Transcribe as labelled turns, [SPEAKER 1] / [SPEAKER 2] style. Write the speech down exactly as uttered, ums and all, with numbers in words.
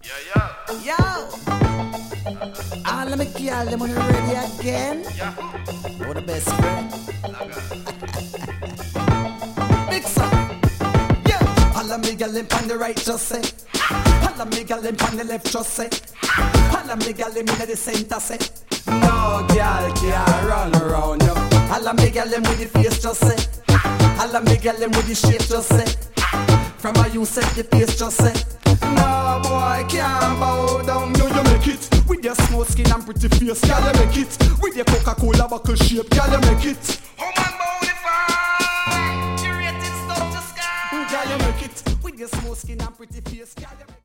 [SPEAKER 1] Yeah, yeah. Yo. All of me girl, them on ready again. Yeah. What the best friend? Big son. Yeah. All of me girl, them on the right, just say. All of me girl, them on the left, just say. All of me girl, them in the center, say. No girl can run around you. All of me girl, them with the face, just say. All of me girl, them with the shape, just say. From how you set the pace, just say. No boy can't bow down. You, you make it with your small skin and pretty face, girl, you make it with your Coca-Cola buckle shape, girl, you make it. Home and bonafide, you rated stuff to sky. Girl, you make it with your small skin and pretty face, girl, you make it.